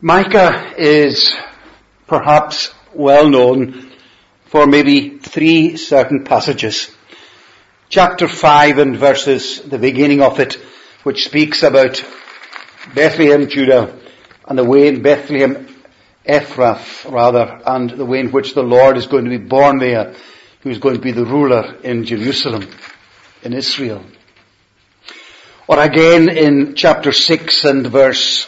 Micah is perhaps well known for maybe three certain passages. Chapter 5 and the beginning of it, which speaks about Bethlehem, Judah, and the way in Bethlehem, Ephrath, and the way in which the Lord is going to be born there, who is going to be the ruler in Jerusalem, in Israel. Or again in chapter 6 and verse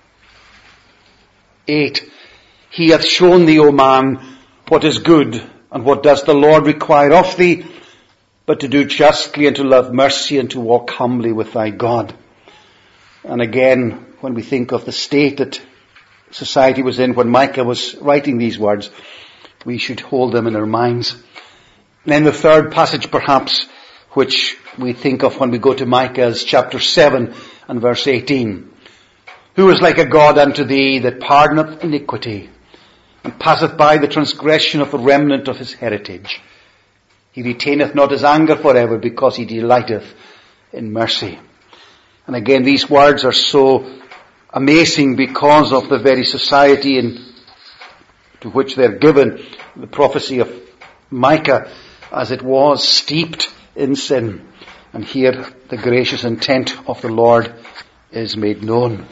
8, He hath shown thee, O man, what is good, and what does the Lord require of thee, but to do justly, and to love mercy, and to walk humbly with thy God. And again, when we think of the state that society was in when Micah was writing these words, we should hold them in our minds. And then the third passage perhaps, which we think of when we go to Micah, is chapter 7 and verse 18. Who is like a God unto thee, that pardoneth iniquity, and passeth by the transgression of the remnant of his heritage? He retaineth not his anger forever, because he delighteth in mercy. And again, these words are so amazing because of the very society to which they're given. The prophecy of Micah, as it was steeped in sin. And here the gracious intent of the Lord is made known.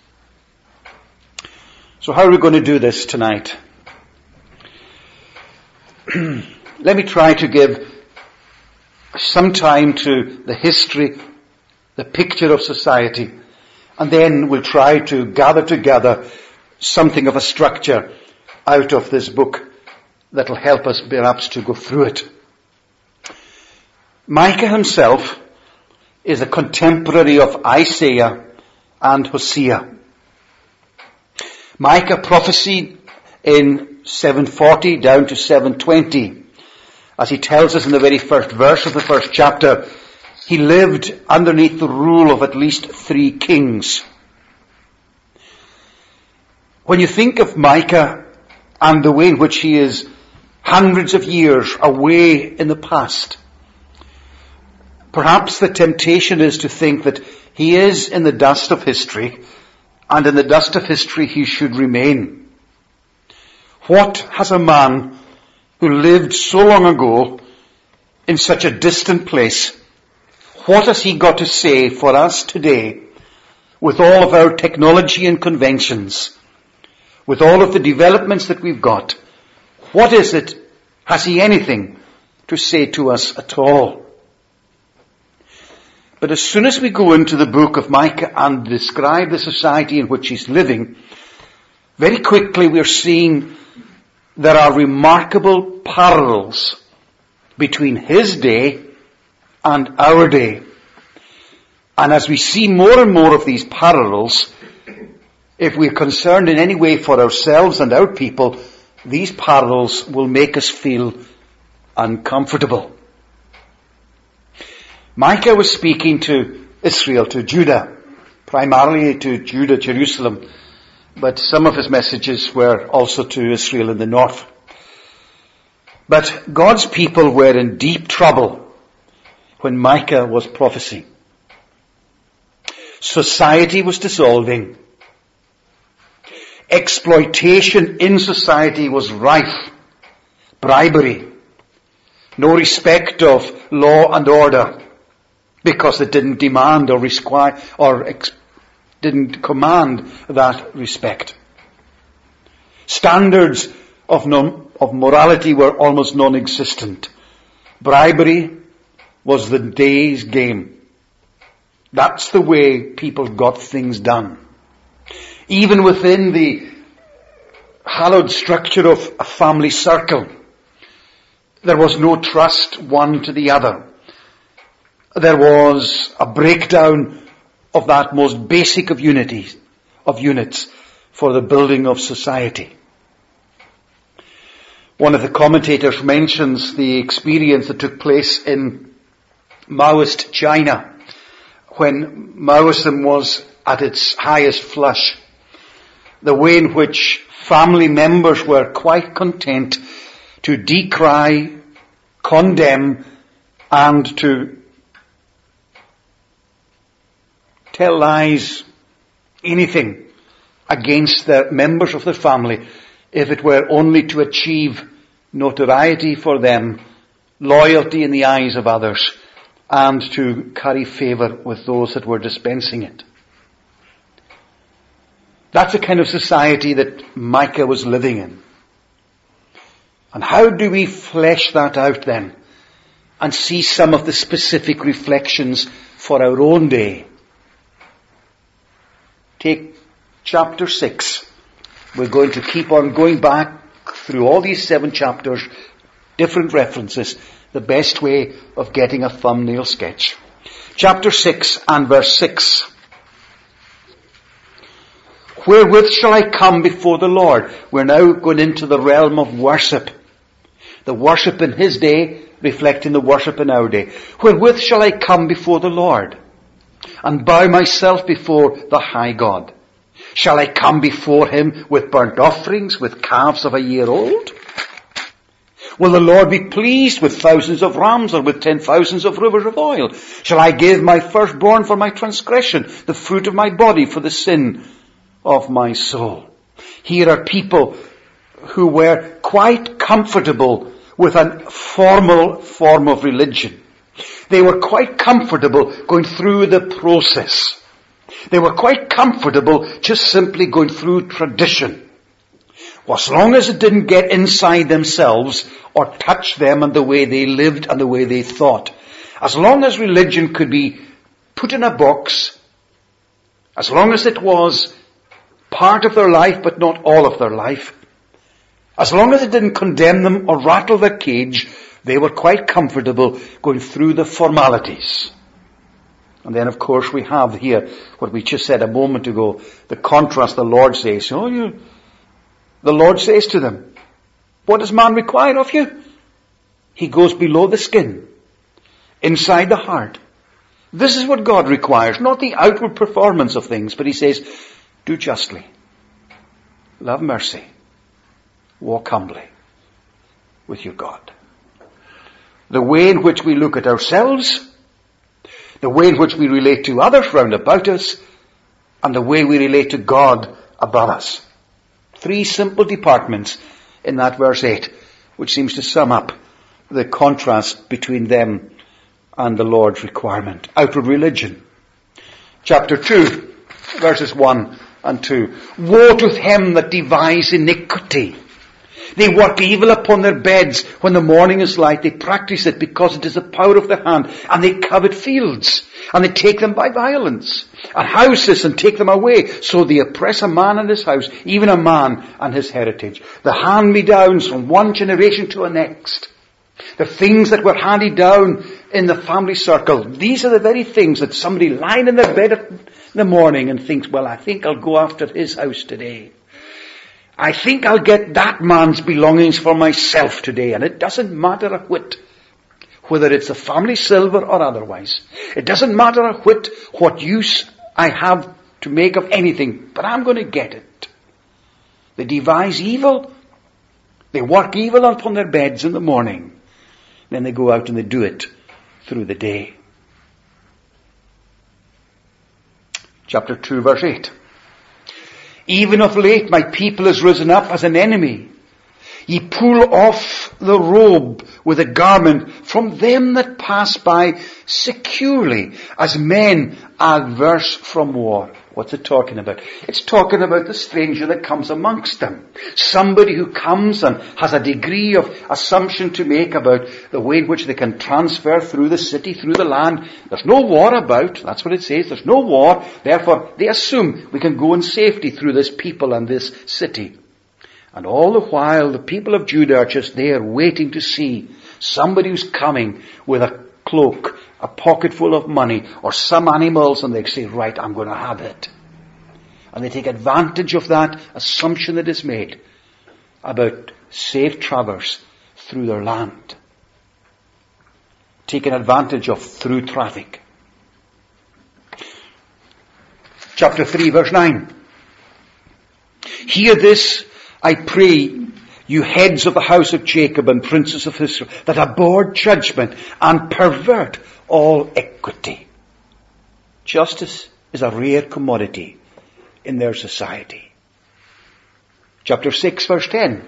So how are we going to do this tonight? Let me try to give some time to the history, the picture of society, and then we'll try to gather together something of a structure out of this book that will help us perhaps to go through it. Micah himself is a contemporary of Isaiah and Hosea. Micah prophesied in 740 down to 720. As he tells us in the very first verse of the first chapter, he lived underneath the rule of at least 3 kings. When you think of Micah and the way in which he is hundreds of years away in the past, perhaps the temptation is to think that he is in the dust of history, and in the dust of history he should remain. What has a man who lived so long ago in such a distant place, what has he got to say for us today with all of our technology and conventions, with all of the developments that we've got? What is it? Has he anything to say to us at all? But as soon as we go into the book of Micah and describe the society in which he's living, very quickly we're seeing there are remarkable parallels between his day and our day. And as we see more and more of these parallels, if we're concerned in any way for ourselves and our people, these parallels will make us feel uncomfortable. Micah was speaking to Israel, to Judah, primarily to Judah, Jerusalem, but some of his messages were also to Israel in the north. But God's people were in deep trouble when Micah was prophesying. Society was dissolving. Exploitation in society was rife. Bribery. No respect of law and order, because it didn't demand or require or didn't command that respect. Standards of morality were almost non-existent. Bribery was the day's game. That's the way people got things done. Even within the hallowed structure of a family circle, there was no trust one to the other. There was a breakdown of that most basic of units for the building of society. One of the commentators mentions the experience that took place in Maoist China when Maoism was at its highest flush. The way in which family members were quite content to decry, condemn, and to tell lies, anything, against the members of their family if it were only to achieve notoriety for them, loyalty in the eyes of others, and to curry favour with those that were dispensing it. That's the kind of society that Micah was living in. And how do we flesh that out then and see some of the specific reflections for our own day? Take chapter 6. We're going to keep on going back through all these 7 chapters, different references, the best way of getting a thumbnail sketch. Chapter 6 and verse 6. Wherewith shall I come before the Lord? We're now going into the realm of worship. The worship in his day reflecting the worship in our day. Wherewith shall I come before the Lord and bow myself before the high God? Shall I come before him with burnt offerings, with calves of a year old? Will the Lord be pleased with thousands of rams or with 10,000s of rivers of oil? Shall I give my firstborn for my transgression, the fruit of my body for the sin of my soul? Here are people who were quite comfortable with a formal form of religion. They were quite comfortable going through the process. They were quite comfortable just simply going through tradition. Well, as long as it didn't get inside themselves or touch them and the way they lived and the way they thought. As long as religion could be put in a box, as long as it was part of their life but not all of their life, as long as it didn't condemn them or rattle their cage, they were quite comfortable going through the formalities. And then, of course, we have here what we just said a moment ago, the contrast the Lord says. The Lord says to them, what does man require of you? He goes below the skin, inside the heart. This is what God requires, not the outward performance of things, but he says, do justly, love mercy, walk humbly with your God. The way in which we look at ourselves, the way in which we relate to others round about us, and the way we relate to God above us. 3 simple departments in that verse 8, which seems to sum up the contrast between them and the Lord's requirement. Outward religion. Chapter 2, verses 1 and 2. Woe to him that devise iniquity. They work evil upon their beds when the morning is light. They practice it because it is the power of their hand. And they covet fields. And they take them by violence. And houses and take them away. So they oppress a man and his house, even a man and his heritage. The hand-me-downs from one generation to the next. The things that were handed down in the family circle. These are the very things that somebody lying in their bed in the morning and thinks, well, I think I'll go after his house today. I think I'll get that man's belongings for myself today. And it doesn't matter a whit whether it's the family silver or otherwise. It doesn't matter a whit what use I have to make of anything, but I'm going to get it. They devise evil. They work evil upon their beds in the morning. Then they go out and they do it through the day. Chapter 2, verse 8. Even of late my people is risen up as an enemy. Ye pull off the robe with a garment from them that pass by securely, as men adverse from war. What's it talking about? It's talking about the stranger that comes amongst them. Somebody who comes and has a degree of assumption to make about the way in which they can transfer through the city, through the land. There's no war about. That's what it says. There's no war. Therefore, they assume we can go in safety through this people and this city. And all the while, the people of Judah are just there waiting to see somebody who's coming with a cloak, a pocket full of money, or some animals, and they say, right, I'm going to have it. And they take advantage of that assumption that is made about safe traverse through their land. Taken advantage of through traffic. Chapter 3, verse 9. Hear this, I pray, you heads of the house of Jacob and princes of Israel, that abhor judgment and pervert all equity. Justice is a rare commodity in their society. Chapter 6, verse 10.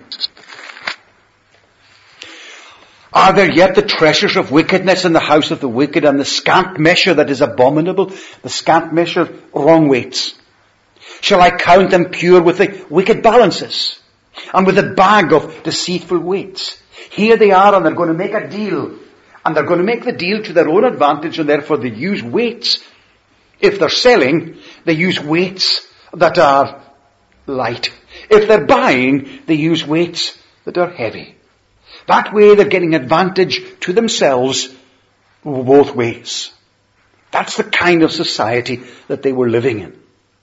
Are there yet the treasures of wickedness in the house of the wicked, and the scant measure that is abominable? The scant measure, wrong weights. Shall I count them pure with the wicked balances, and with the bag of deceitful weights? Here they are, and they're going to make a deal. And they're going to make the deal to their own advantage, and therefore they use weights. If they're selling, they use weights that are light. If they're buying, they use weights that are heavy. That way they're getting advantage to themselves both ways. That's the kind of society that they were living in.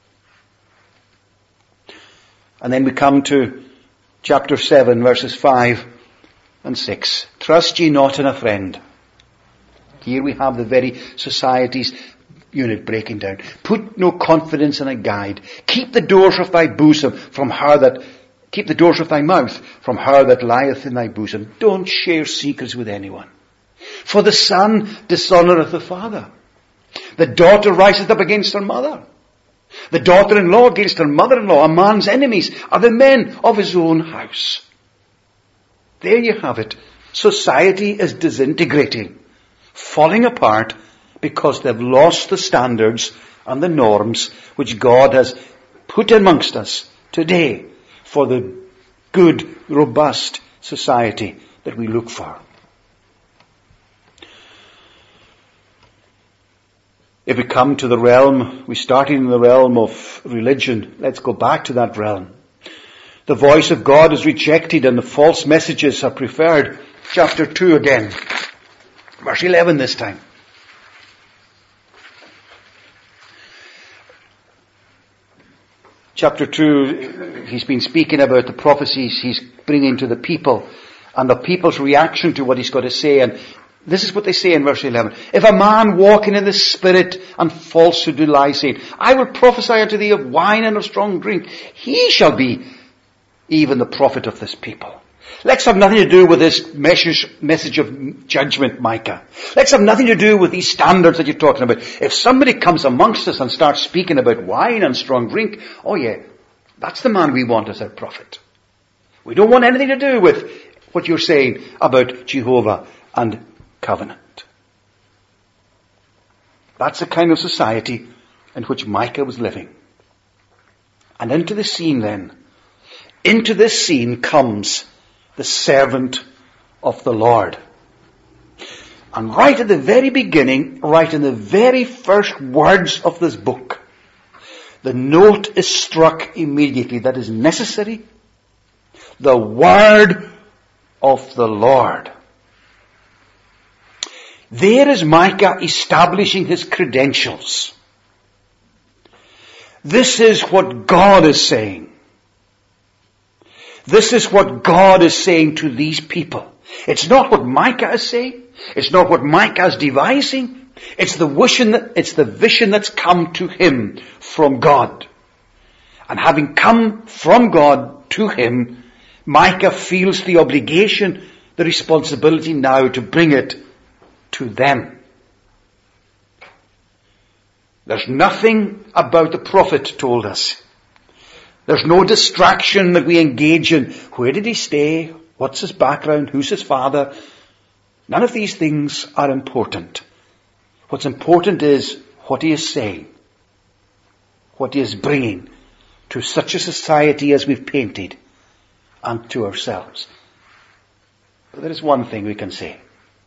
And then we come to chapter 7, verses 5 and 6. Trust ye not in a friend. Here we have the very society's unit breaking down. Put no confidence in a guide. Keep the doors of thy bosom from her that, keep the doors of thy mouth from her that lieth in thy bosom. Don't share secrets with anyone. For the son dishonoureth the father. The daughter riseth up against her mother. The daughter-in-law against her mother-in-law. A man's enemies are the men of his own house. There you have it. Society is disintegrating, falling apart, because they've lost the standards and the norms which God has put amongst us today for the good, robust society that we look for. If we come to the realm, we started in the realm of religion. Let's go back to that realm. The voice of God is rejected and the false messages are preferred. Chapter 2 again. Verse 11 this time. Chapter 2, he's been speaking about the prophecies he's bringing to the people and the people's reaction to what he's got to say. And this is what they say in verse 11. If a man walking in the Spirit and falsehood do lie, saying, I will prophesy unto thee of wine and of strong drink, he shall be even the prophet of this people. Let's have nothing to do with this message of judgment, Micah. Let's have nothing to do with these standards that you're talking about. If somebody comes amongst us and starts speaking about wine and strong drink, oh yeah, that's the man we want as our prophet. We don't want anything to do with what you're saying about Jehovah and covenant. That's the kind of society in which Micah was living. And into the scene then, into this scene comes the servant of the Lord. And right at the very beginning, right in the very first words of this book, the note is struck immediately that is necessary. The word of the Lord. There is Micah establishing his credentials. This is what God is saying. This is what God is saying to these people. It's not what Micah is saying. It's not what Micah is devising. It's the vision that's come to him from God. And having come from God to him, Micah feels the obligation, the responsibility now to bring it to them. There's nothing about the prophet told us. There's no distraction that we engage in. Where did he stay? What's his background? Who's his father? None of these things are important. What's important is what he is saying. What he is bringing to such a society as we've painted and to ourselves. But there is one thing we can say.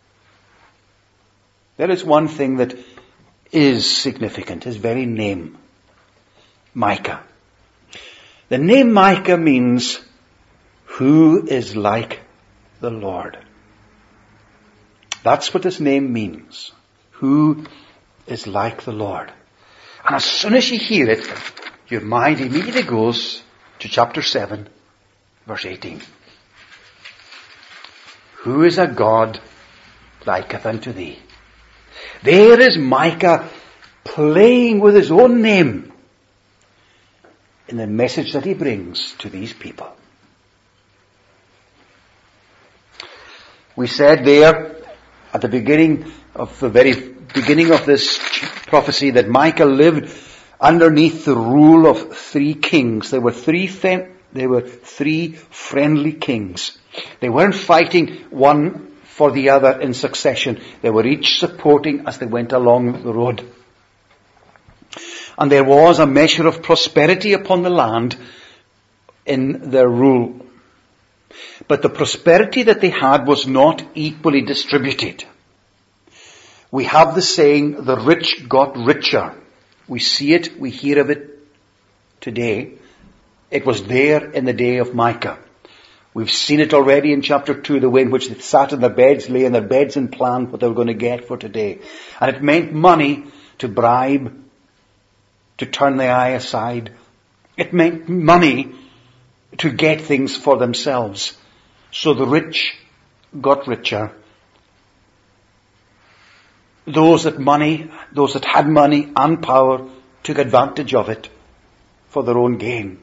There is one thing that is significant. His very name. Micah. The name Micah means, who is like the Lord? That's what this name means. Who is like the Lord? And as soon as you hear it, your mind immediately goes to chapter 7, verse 18. Who is a God liketh unto thee? There is Micah playing with his own name in the message that he brings to these people. We said there at the beginning of the very beginning of this prophecy that Micah lived underneath the rule of 3 kings. There were 3 They were three friendly kings. They weren't fighting one for the other in succession. They were each supporting as they went along the road. And there was a measure of prosperity upon the land in their rule. But the prosperity that they had was not equally distributed. We have the saying, the rich got richer. We see it, we hear of it today. It was there in the day of Micah. We've seen it already in chapter 2, the way in which they sat in their beds, lay in their beds and planned what they were going to get for today. And it meant money to bribe, to turn the eye aside. It meant money to get things for themselves. So the rich got richer. Those that had money and power took advantage of it for their own gain.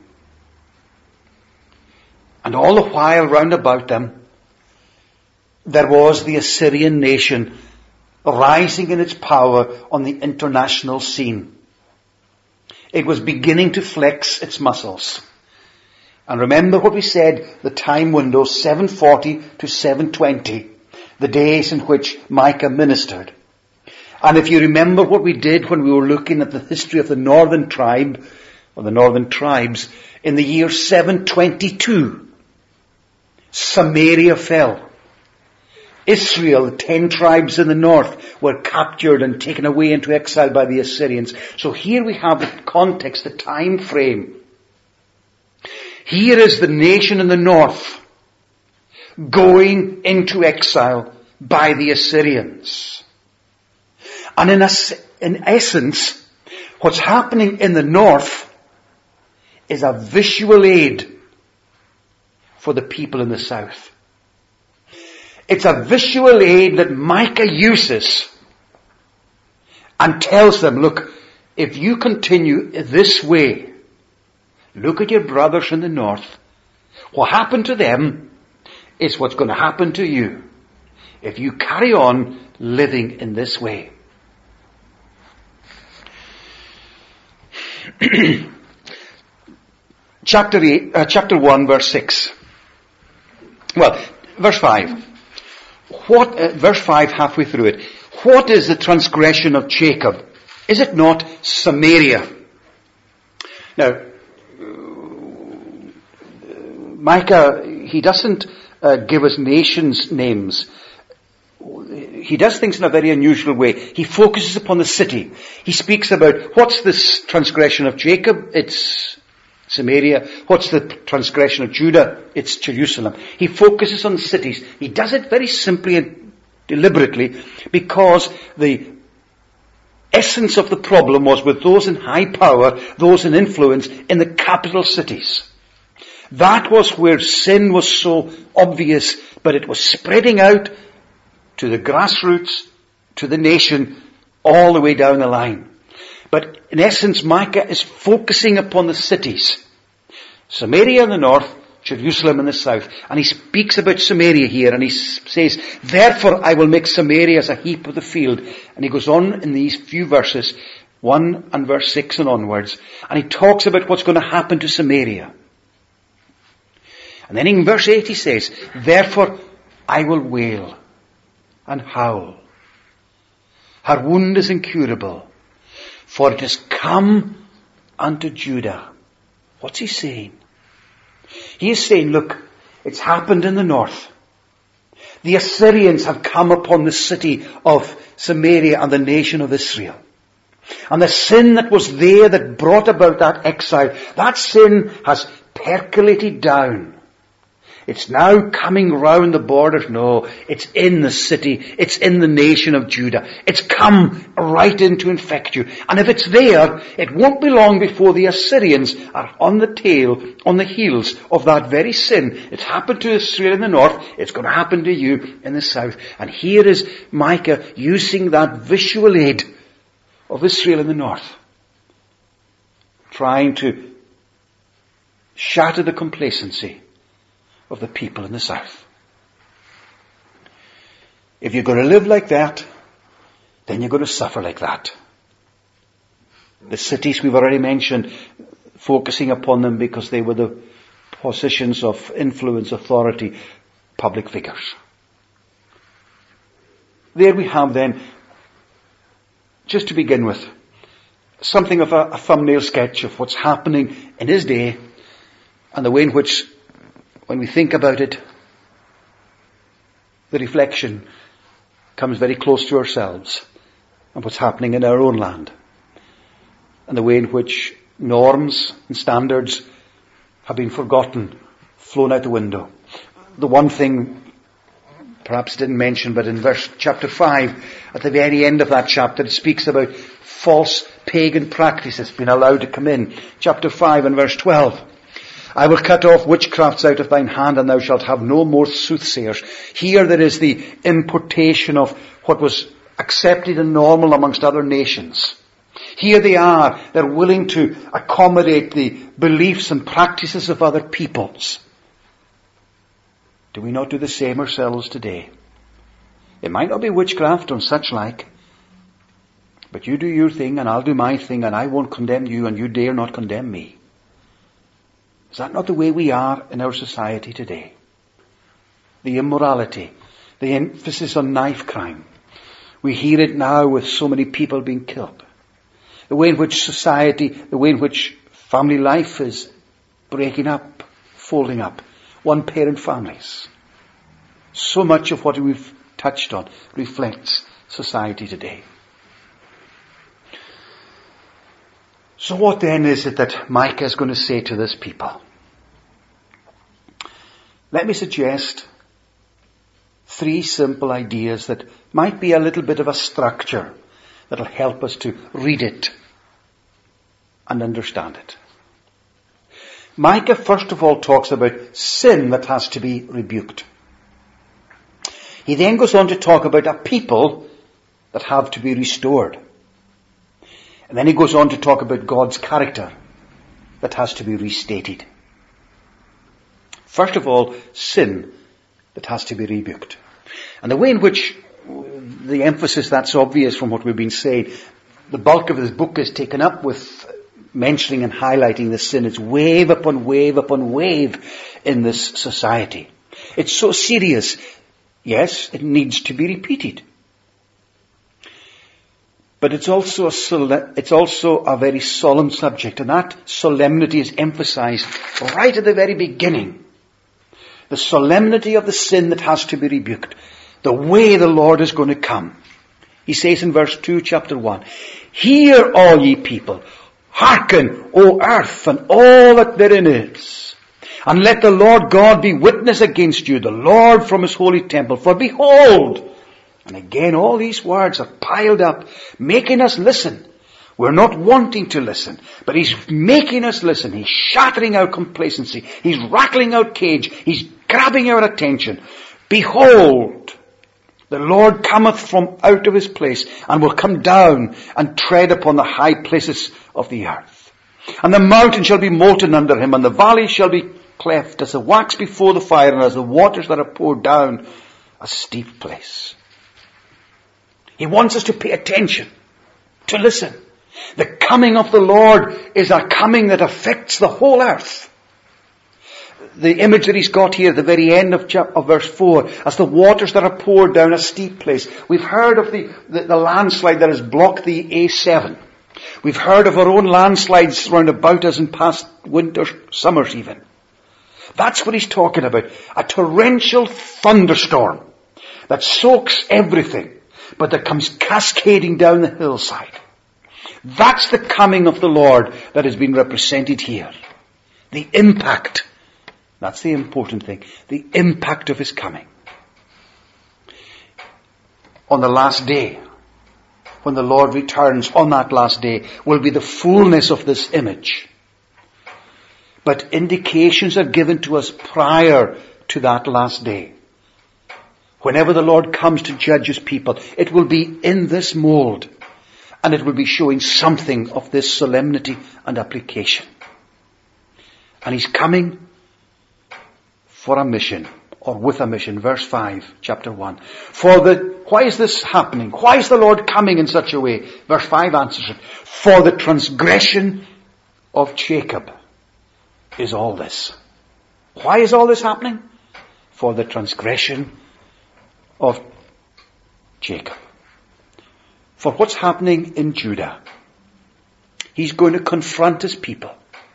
And all the while round about them, there was the Assyrian nation rising in its power on the international scene. It was beginning to flex its muscles. And remember what we said, the time window, 740 to 720, the days in which Micah ministered. And if you remember what we did when we were looking at the history of the northern tribe, or the northern tribes, in the year 722, Samaria fell. Israel, the 10 tribes in the north, were captured and taken away into exile by the Assyrians. So here we have the context, the time frame. Here is the nation in the north going into exile by the Assyrians. And in essence, what's happening in the north is a visual aid for the people in the south. It's a visual aid that Micah uses and tells them, look, if you continue this way, look at your brothers in the north. What happened to them is what's going to happen to you if you carry on living in this way. Chapter 1, verse 6. Well, verse 5. Verse 5, halfway through it. What is the transgression of Jacob? Is it not Samaria? Now, Micah, he doesn't give us nations' names. He does things in a very unusual way. He focuses upon the city. He speaks about, what's this transgression of Jacob? It's Samaria. What's the transgression of Judah? It's Jerusalem. He focuses on cities. He does it very simply and deliberately because the essence of the problem was with those in high power, those in influence in the capital cities. That was where sin was so obvious, but it was spreading out to the grassroots, to the nation, all the way down the line. But in essence, Micah is focusing upon the cities. Samaria in the north, Jerusalem in the south. And he speaks about Samaria here, and he says, therefore I will make Samaria as a heap of the field. And he goes on in these few verses, 1 and verse 6 and onwards, and he talks about what's going to happen to Samaria. And then in verse 8 he says, therefore I will wail and howl. Her wound is incurable, for it has come unto Judah. What's he saying? He is saying, look, it's happened in the north. The Assyrians have come upon the city of Samaria and the nation of Israel. And the sin that was there that brought about that exile, that sin has percolated down. It's now coming round the borders. No, it's in the city. It's in the nation of Judah. It's come right in to infect you. And if it's there, it won't be long before the Assyrians are on the tail, on the heels of that very sin. It's happened to Israel in the north. It's going to happen to you in the south. And here is Micah using that visual aid of Israel in the north, trying to shatter the complacency of the people in the south. If you're going to live like that, then you're going to suffer like that. The cities we've already mentioned, focusing upon them because they were the positions of influence, authority, public figures. There we have then, just to begin with, something of a thumbnail sketch of what's happening in his day and the way in which, when we think about it, the reflection comes very close to ourselves and what's happening in our own land and the way in which norms and standards have been forgotten, flown out the window. The one thing perhaps didn't mention, but in chapter 5, at the very end of that chapter, it speaks about false pagan practices being allowed to come in. Chapter 5 and verse 12. I will cut off witchcrafts out of thine hand, and thou shalt have no more soothsayers. Here there is the importation of what was accepted and normal amongst other nations. Here they are, they're willing to accommodate the beliefs and practices of other peoples. Do we not do the same ourselves today? It might not be witchcraft and such like, but you do your thing and I'll do my thing, and I won't condemn you and you dare not condemn me. Is that not the way we are in our society today? The immorality, the emphasis on knife crime. We hear it now with so many people being killed. The way in which society, the way in which family life is breaking up, folding up. One-parent families. So much of what we've touched on reflects society today. So what then is it that Micah is going to say to this people? Let me suggest 3 simple ideas that might be a little bit of a structure that will help us to read it and understand it. Micah first of all talks about sin that has to be rebuked. He then goes on to talk about a people that have to be restored. And then he goes on to talk about God's character that has to be restated. First of all, sin that has to be rebuked. And the way in which the emphasis, that's obvious from what we've been saying, the bulk of this book is taken up with mentioning and highlighting the sin. It's wave upon wave upon wave in this society. It's so serious. Yes, it needs to be repeated. But it's also a very solemn subject, and that solemnity is emphasized right at the very beginning. The solemnity of the sin that has to be rebuked. The way the Lord is going to come. He says in verse 2, chapter 1, Hear all ye people, hearken, O earth, and all that therein is. And let the Lord God be witness against you, the Lord from his holy temple. For behold, and again all these words are piled up, making us listen. We're not wanting to listen, but he's making us listen. He's shattering our complacency. He's rattling our cage. He's grabbing our attention. Behold, the Lord cometh from out of his place and will come down and tread upon the high places of the earth. And the mountain shall be molten under him, and the valley shall be cleft as the wax before the fire, and as the waters that are poured down a steep place. He wants us to pay attention, to listen. The coming of the Lord is a coming that affects the whole earth. The image that he's got here at the very end of verse 4, as the waters that are poured down a steep place. We've heard of the landslide that has blocked the A7. We've heard of our own landslides round about us in past winters, summers even. That's what he's talking about. A torrential thunderstorm that soaks everything, but that comes cascading down the hillside. That's the coming of the Lord that has been represented here. The impact. That's the important thing. The impact of his coming. On the last day, when the Lord returns, on that last day, will be the fullness of this image. But indications are given to us prior to that last day. Whenever the Lord comes to judge his people, it will be in this mold. And it will be showing something of this solemnity and application. And he's coming for a mission, or with a mission. Verse 5, chapter 1. Why is this happening? Why is the Lord coming in such a way? Verse 5 answers it. For the transgression of Jacob is all this. Why is all this happening? For the transgression of Jacob. For what's happening in Judah. He's going to confront his people.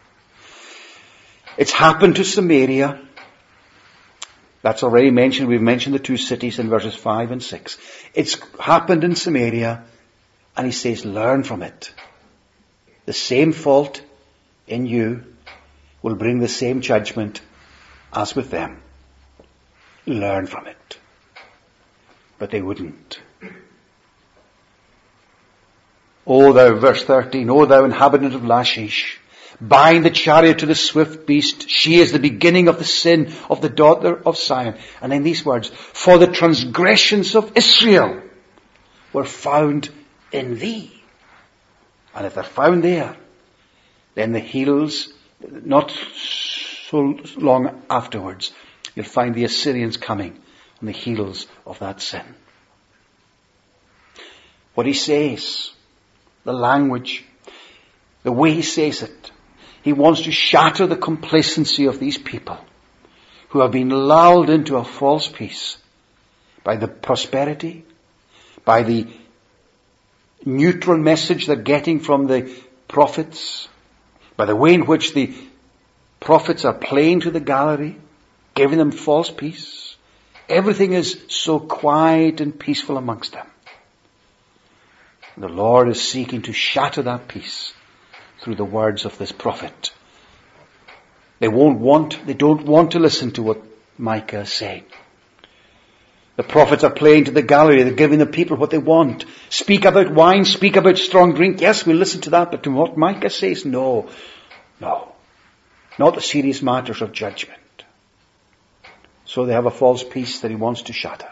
It's happened to Samaria. That's already mentioned. We've mentioned the two cities in verses 5 and 6. It's happened in Samaria, and he says, learn from it. The same fault in you will bring the same judgment as with them. Learn from it. But they wouldn't. O thou, verse 13, O thou inhabitant of Lachish, bind the chariot to the swift beast. She is the beginning of the sin of the daughter of Zion. And in these words, for the transgressions of Israel were found in thee. And if they're found there, then the heels, not so long afterwards, you'll find the Assyrians coming on the heels of that sin. What he says, the language, the way he says it, he wants to shatter the complacency of these people who have been lulled into a false peace by the prosperity, by the neutral message they're getting from the prophets, by the way in which the prophets are playing to the gallery, giving them false peace. Everything is so quiet and peaceful amongst them. The Lord is seeking to shatter that peace through the words of this prophet. They don't want to listen to what Micah is saying. The prophets are playing to the gallery. They're giving the people what they want. Speak about wine, speak about strong drink. Yes, we'll listen to that, but to what Micah says, no. Not the serious matters of judgment. So they have a false peace that he wants to shatter.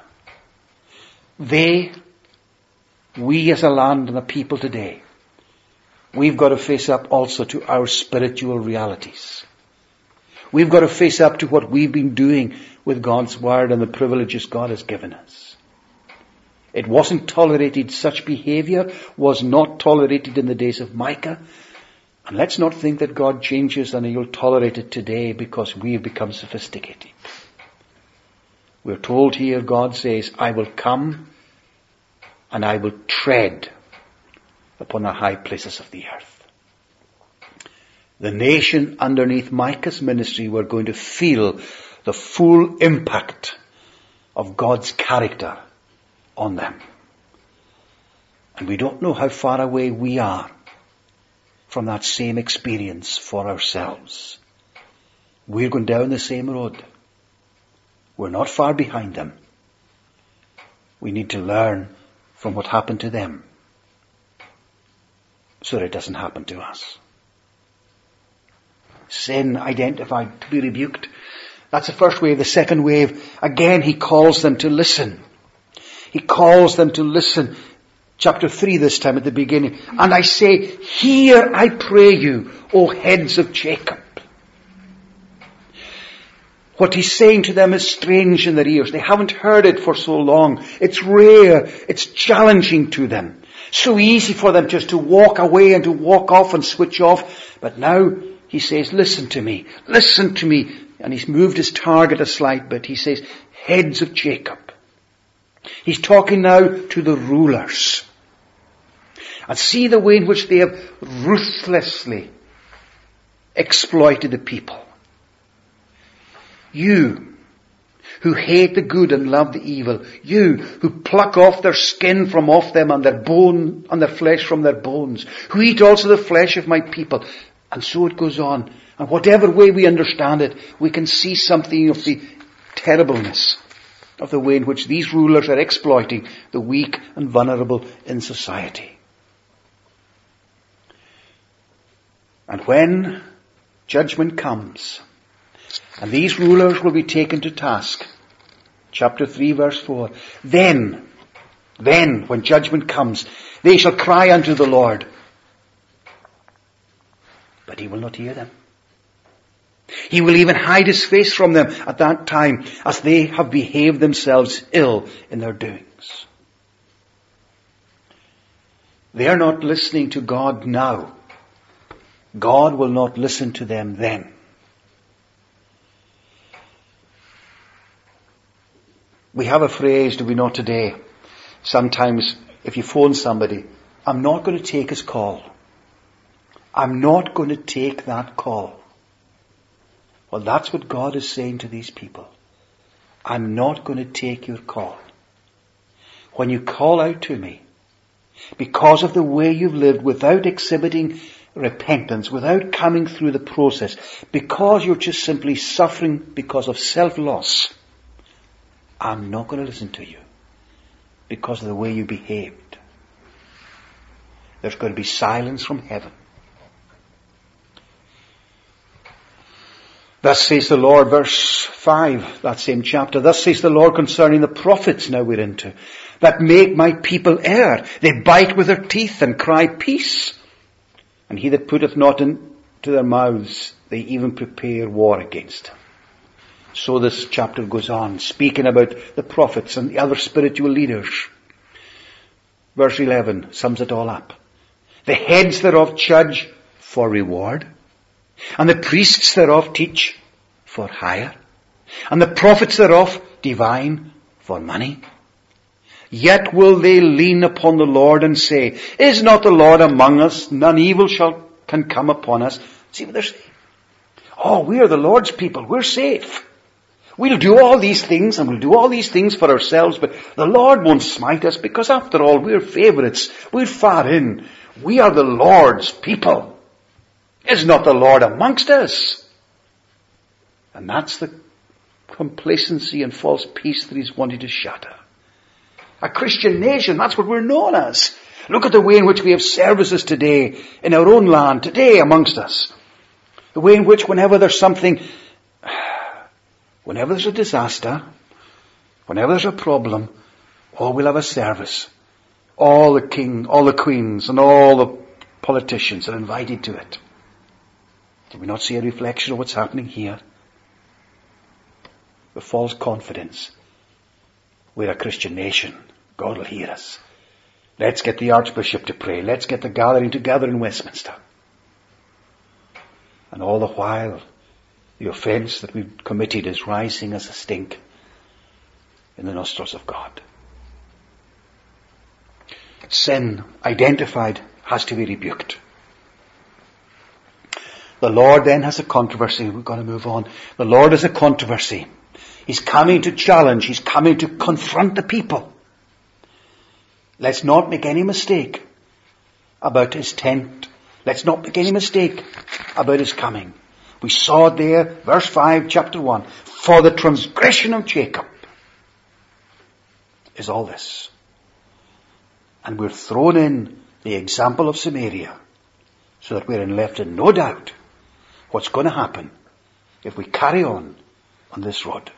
We as a land and a people today, we've got to face up also to our spiritual realities. We've got to face up to what we've been doing with God's Word and the privileges God has given us. It wasn't tolerated, such behavior was not tolerated in the days of Micah. And let's not think that God changes and he'll tolerate it today because we've become sophisticated. We're told here, God says, I will come and I will tread upon the high places of the earth. The nation underneath Micah's ministry were going to feel the full impact of God's character on them. And we don't know how far away we are from that same experience for ourselves. We're going down the same road. We're not far behind them. We need to learn from what happened to them so that it doesn't happen to us. Sin identified to be rebuked. That's the first wave. The second wave, again, he calls them to listen. He calls them to listen. Chapter 3 this time at the beginning. And I say, hear, I pray you, O heads of Jacob. What he's saying to them is strange in their ears. They haven't heard it for so long. It's rare. It's challenging to them. So easy for them just to walk away and to walk off and switch off. But now he says, listen to me. Listen to me. And he's moved his target a slight bit. He says, heads of Jacob. He's talking now to the rulers. And see the way in which they have ruthlessly exploited the people. You who hate the good and love the evil. You who pluck off their skin from off them and their flesh from their bones. Who eat also the flesh of my people. And so it goes on. And whatever way we understand it, we can see something of the terribleness of the way in which these rulers are exploiting the weak and vulnerable in society. And when judgment comes, and these rulers will be taken to task, chapter 3 verse 4, then when judgment comes, they shall cry unto the Lord, but he will not hear them. He will even hide his face from them at that time as they have behaved themselves ill in their doings. They are not listening to God now. God will not listen to them then. We have a phrase, do we not, today? Sometimes if you phone somebody, I'm not going to take his call. I'm not going to take that call. Well, that's what God is saying to these people. I'm not going to take your call. When you call out to me, because of the way you've lived without exhibiting repentance, without coming through the process, because you're just simply suffering because of self-loss, I'm not going to listen to you because of the way you behaved. There's going to be silence from heaven. Thus says the Lord, verse 5, that same chapter, thus says the Lord concerning the prophets now we're into, that make my people err. They bite with their teeth and cry peace. And he that putteth not into their mouths, they even prepare war against him. So this chapter goes on, speaking about the prophets and the other spiritual leaders. Verse 11 sums it all up. The heads thereof judge for reward, and the priests thereof teach for hire, and the prophets thereof divine for money. Yet will they lean upon the Lord and say, is not the Lord among us? None evil can come upon us. See what they're saying. Oh, we are the Lord's people. We're safe. We'll do all these things and we'll do all these things for ourselves, but the Lord won't smite us because after all, we're favorites. We're far in. We are the Lord's people. Is not the Lord amongst us? And that's the complacency and false peace that he's wanting to shatter. A Christian nation, that's what we're known as. Look at the way in which we have services today in our own land, today amongst us. The way in which whenever there's something, whenever there's a disaster, whenever there's a problem, we'll have a service. All the king, all the queens, and all the politicians are invited to it. Do we not see a reflection of what's happening here? The false confidence. We're a Christian nation. God will hear us. Let's get the Archbishop to pray. Let's get the gathering together in Westminster. And all the while, the offence that we've committed is rising as a stink in the nostrils of God. Sin, identified, has to be rebuked. The Lord then has a controversy. We've got to move on. The Lord has a controversy. He's coming to challenge. He's coming to confront the people. Let's not make any mistake about his tent. Let's not make any mistake about his coming. We saw it there, verse 5, chapter 1. For the transgression of Jacob is all this. And we're thrown in the example of Samaria so that we're left in no doubt what's going to happen if we carry on this road.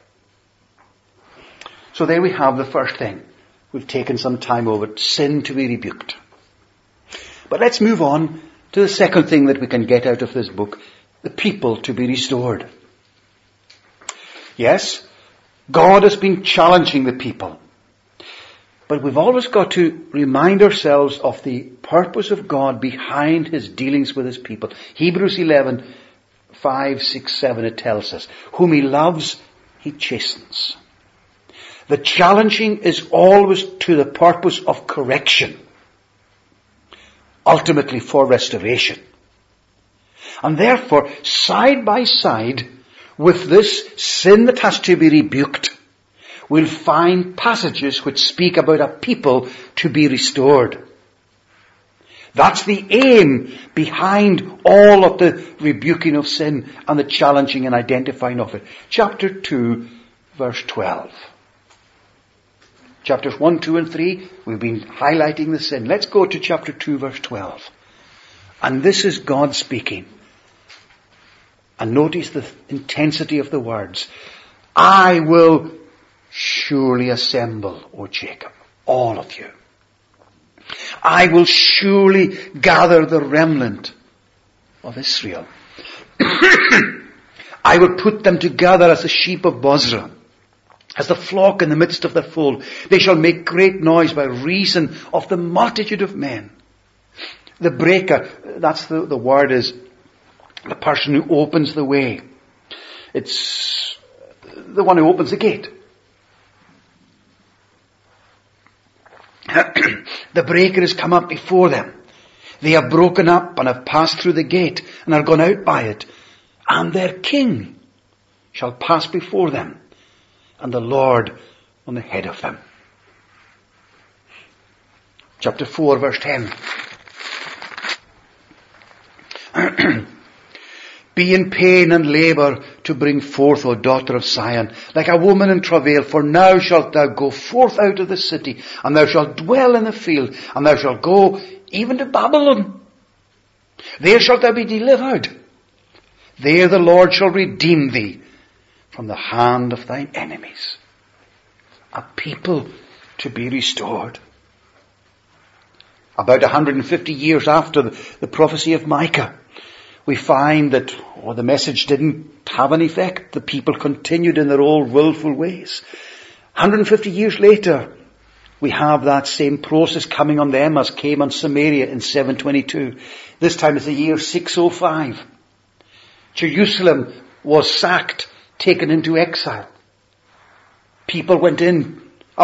So there we have the first thing. We've taken some time over it, sin to be rebuked. But let's move on to the second thing that we can get out of this book, the people to be restored. Yes, God has been challenging the people. But we've always got to remind ourselves of the purpose of God behind his dealings with his people. Hebrews 11, 5, 6, 7, it tells us, whom he loves, he chastens. The challenging is always to the purpose of correction, ultimately for restoration. And therefore, side by side with this sin that has to be rebuked, we'll find passages which speak about a people to be restored. That's the aim behind all of the rebuking of sin and the challenging and identifying of it. Chapter 2, verse 12. Chapters 1, 2, and 3, we've been highlighting the sin. Let's go to chapter 2, verse 12. And this is God speaking. And notice the intensity of the words. I will surely assemble, O Jacob, all of you. I will surely gather the remnant of Israel. I will put them together as the sheep of Bozrah, as the flock in the midst of their fold. They shall make great noise by reason of the multitude of men. The breaker, that's the word is the person who opens the way. It's the one who opens the gate. The breaker has come up before them. They have broken up and have passed through the gate and are gone out by it. And their king shall pass before them, and the Lord on the head of them. Chapter 4, verse 10. Be in pain and labour to bring forth, O daughter of Zion, like a woman in travail, for now shalt thou go forth out of the city, and thou shalt dwell in the field, and thou shalt go even to Babylon. There shalt thou be delivered. There the Lord shall redeem thee from the hand of thine enemies. A people to be restored. About 150 years after the prophecy of Micah, we find that the message didn't have an effect. The people continued in their old willful ways. 150 years later, we have that same process coming on them as came on Samaria in 722. This time it's the year 605. Jerusalem was sacked, taken into exile. People went in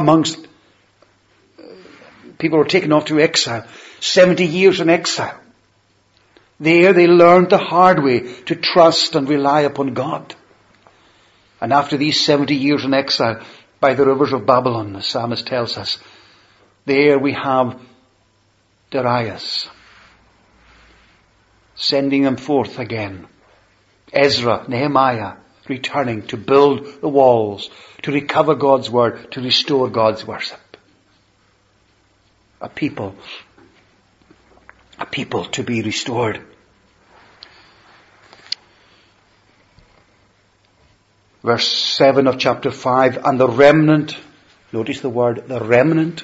people were taken off to exile. 70 years in exile. There they learned the hard way to trust and rely upon God. And after these 70 years in exile by the rivers of Babylon, the psalmist tells us, there we have Darius sending them forth again. Ezra, Nehemiah returning to build the walls, to recover God's word, to restore God's worship. A people to be restored. Verse 7 of chapter 5, and the remnant, notice the word, the remnant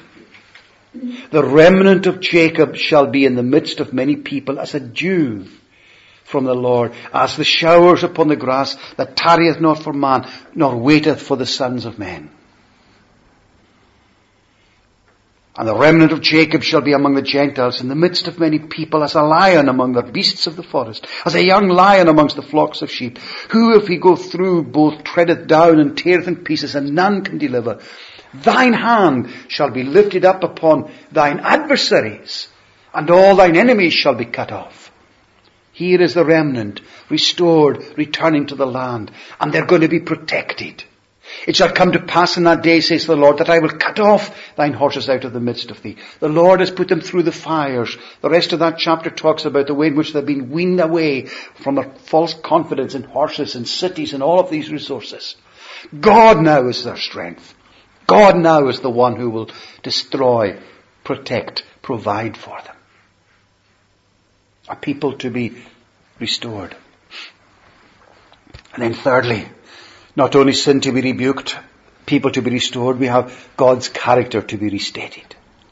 of Jacob shall be in the midst of many people as a dew from the Lord, as the showers upon the grass that tarrieth not for man, nor waiteth for the sons of men. And the remnant of Jacob shall be among the Gentiles in the midst of many people as a lion among the beasts of the forest, as a young lion amongst the flocks of sheep, who if he go through both treadeth down and teareth in pieces, and none can deliver. Thine hand shall be lifted up upon thine adversaries, and all thine enemies shall be cut off. Here is the remnant, restored, returning to the land, and they're going to be protected. It shall come to pass in that day, says the Lord, that I will cut off thine horses out of the midst of thee. The Lord has put them through the fires. The rest of that chapter talks about the way in which they've been weaned away from a false confidence in horses and cities and all of these resources. God now is their strength. God now is the one who will destroy, protect, provide for them. A people to be restored. And then thirdly, not only sin to be rebuked, people to be restored, we have God's character to be restated.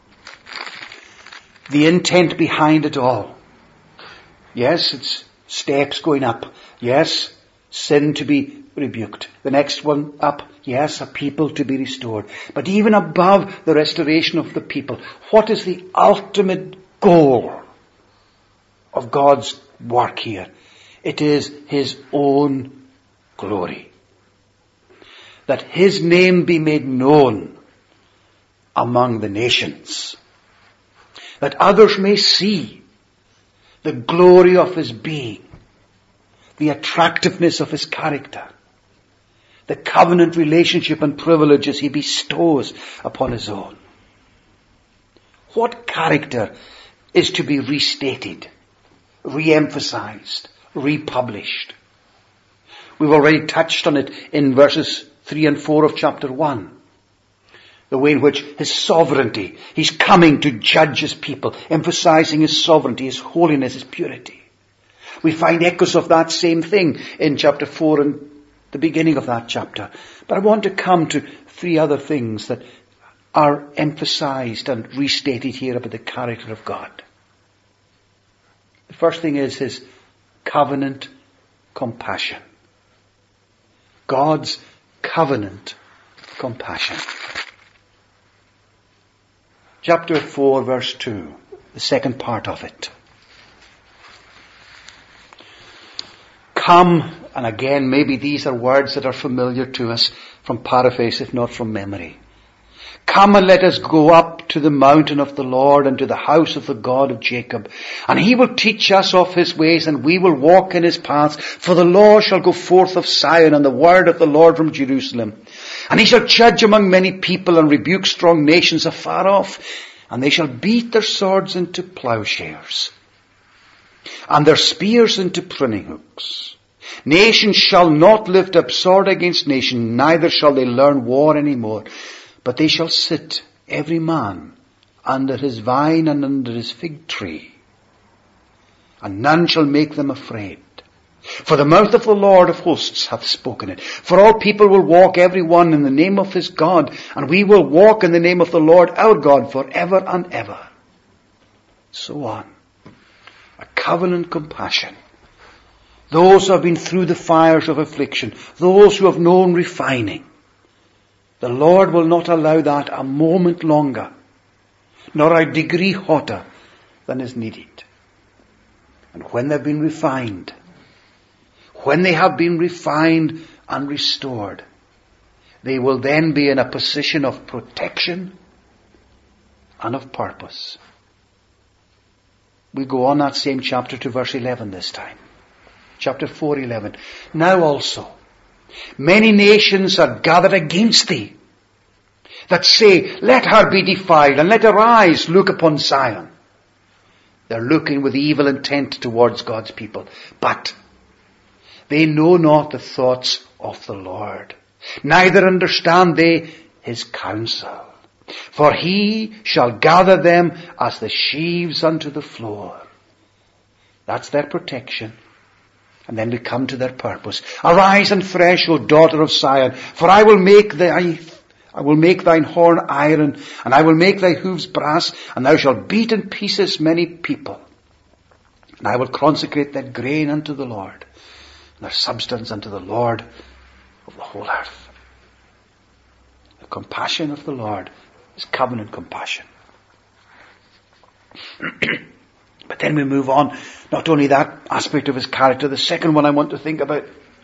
The intent behind it all. Yes, it's steps going up. Yes, sin to be rebuked. The next one up. Yes, a people to be restored. But even above the restoration of the people, what is the ultimate goal of God's work here? It is His own glory. That His name be made known among the nations. That others may see the glory of His being, the attractiveness of His character, the covenant relationship and privileges He bestows upon His own. What character is to be restated, re-emphasized, republished? We've already touched on it in verses 3 and 4 of chapter 1. The way in which His sovereignty, He's coming to judge His people, emphasizing His sovereignty, His holiness, His purity. We find echoes of that same thing in chapter 4 and the beginning of that chapter. But I want to come to 3 other things that are emphasized and restated here about the character of God. The first thing is His covenant compassion. God's covenant compassion. Chapter 4, verse 2, the second part of it. Come, and again, maybe these are words that are familiar to us from paraphrase, if not from memory. Come and let us go up to the mountain of the Lord and to the house of the God of Jacob. And he will teach us of his ways, and we will walk in his paths. For the law shall go forth of Zion, and the word of the Lord from Jerusalem. And he shall judge among many people, and rebuke strong nations afar off. And they shall beat their swords into plowshares, and their spears into pruning hooks. Nation shall not lift up sword against nation, neither shall they learn war any more. But they shall sit, every man, under his vine and under his fig tree, and none shall make them afraid. For the mouth of the Lord of hosts hath spoken it. For all people will walk every one in the name of his God, and we will walk in the name of the Lord our God forever and ever. So on. A covenant compassion. Those who have been through the fires of affliction, those who have known refining, the Lord will not allow that a moment longer, nor a degree hotter than is needed. And when they've been refined, when they have been refined and restored, they will then be in a position of protection and of purpose. We go on that same chapter to verse 11 this time. Chapter 4:11. Now also, many nations are gathered against thee, that say, let her be defiled, and let her eyes look upon Zion. They're looking with evil intent towards God's people. But they know not the thoughts of the Lord, neither understand they his counsel. For he shall gather them as the sheaves unto the floor. That's their protection. And then we come to their purpose. Arise and thresh, O daughter of Zion, for I will make thine horn iron, and I will make thy hoofs brass, and thou shalt beat in pieces many people. And I will consecrate that grain unto the Lord, and their substance unto the Lord of the whole earth. The compassion of the Lord is covenant compassion. But then we move on. Not only that aspect of his character, the second one I want to think about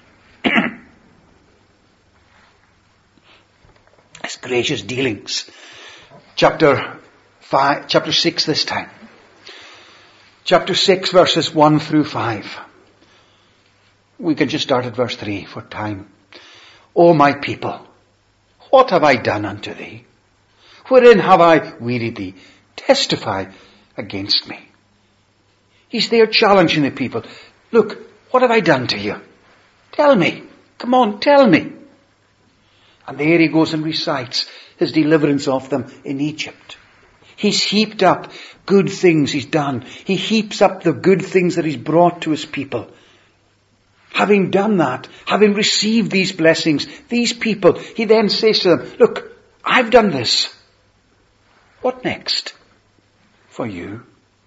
is gracious dealings. Chapter 6 this time. Chapter 6 verses 1 through 5. We can just start at verse 3 for time. O my people, what have I done unto thee? Wherein have I wearied thee? Testify against me. He's there challenging the people. Look, what have I done to you? Tell me. Come on, tell me. And there he goes and recites his deliverance of them in Egypt. He's heaped up good things he's done. He heaps up the good things that he's brought to his people. Having done that, having received these blessings, these people, he then says to them, look, I've done this. What next for you?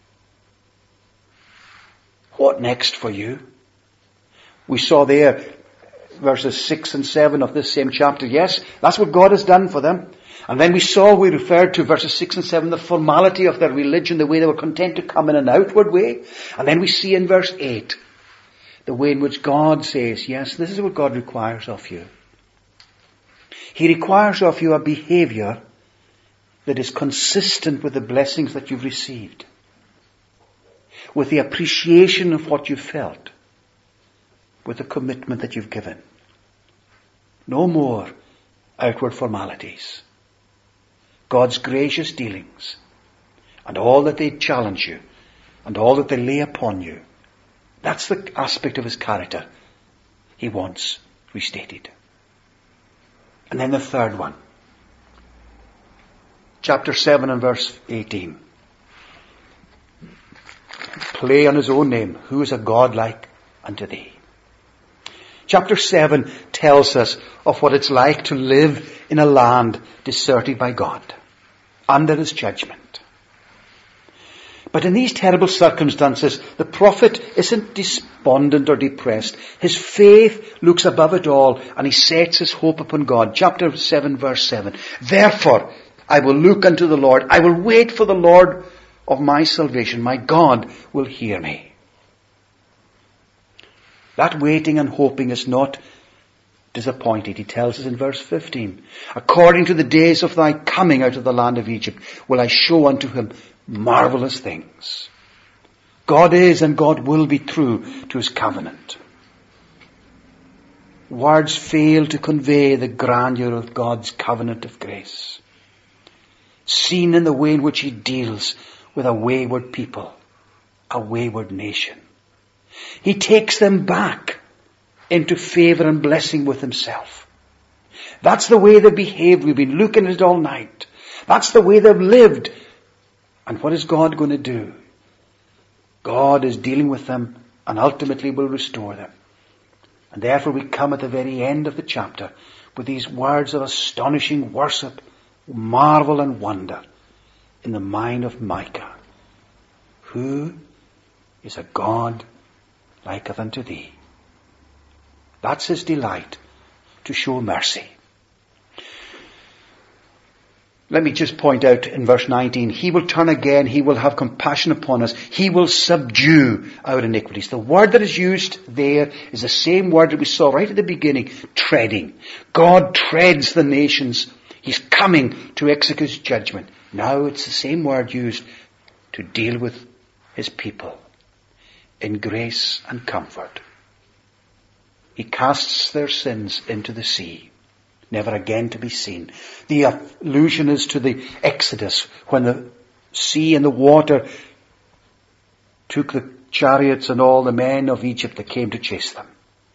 What next for you? We saw there verses 6 and 7 of this same chapter. Yes, that's what God has done for them. And then we referred to verses 6 and 7, the formality of their religion, the way they were content to come in an outward way. And then we see in verse 8, the way in which God says, yes, this is what God requires of you. He requires of you a behavior that is consistent with the blessings that you've received, with the appreciation of what you've felt, with the commitment that you've given. No more outward formalities. God's gracious dealings, and all that they challenge you, and all that they lay upon you. That's the aspect of his character he wants restated. And then the third one. Chapter 7 and verse 18. Play on his own name. Who is a God like unto thee? Chapter 7 tells us of what it's like to live in a land deserted by God, under his judgment. But in these terrible circumstances, the prophet isn't despondent or depressed. His faith looks above it all, and he sets his hope upon God. Chapter 7 verse 7. Therefore, I will look unto the Lord. I will wait for the Lord of my salvation. My God will hear me. That waiting and hoping is not disappointed. He tells us in verse 15, according to the days of thy coming out of the land of Egypt, will I show unto him marvelous things. God is and God will be true to his covenant. Words fail to convey the grandeur of God's covenant of grace, seen in the way in which he deals with a wayward people, a wayward nation. He takes them back into favor and blessing with himself. That's the way they've behaved. We've been looking at it all night. That's the way they've lived. And what is God going to do? God is dealing with them and ultimately will restore them. And therefore we come at the very end of the chapter with these words of astonishing worship, marvel and wonder in the mind of Micah. Who is a God liketh unto thee? That's his delight, to show mercy. Let me just point out in verse 19, he will turn again, he will have compassion upon us, he will subdue our iniquities. The word that is used there is the same word that we saw right at the beginning, treading. God treads the nations. He's coming to execute judgment. Now it's the same word used to deal with his people in grace and comfort. He casts their sins into the sea, never again to be seen. The allusion is to the Exodus, when the sea and the water took the chariots and all the men of Egypt that came to chase them.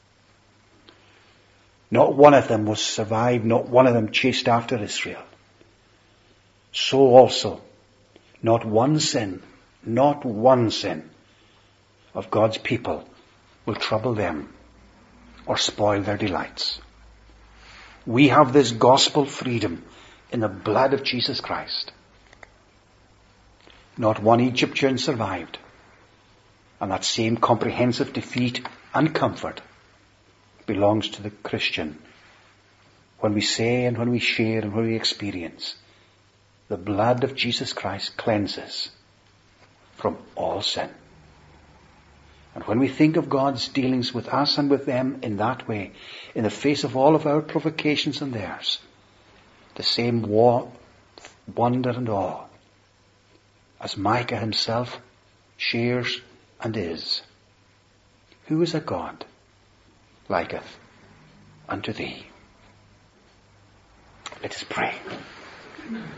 Not one of them was survived, not one of them chased after Israel. So also, not one sin of God's people will trouble them or spoil their delights. We have this gospel freedom in the blood of Jesus Christ. Not one Egyptian survived. And that same comprehensive defeat and comfort belongs to the Christian when we say and when we share and when we experience the blood of Jesus Christ cleanses from all sin. And when we think of God's dealings with us and with them in that way, in the face of all of our provocations and theirs, the same wonder and awe as Micah himself shares and is. Who is a God liketh unto thee? Let us pray.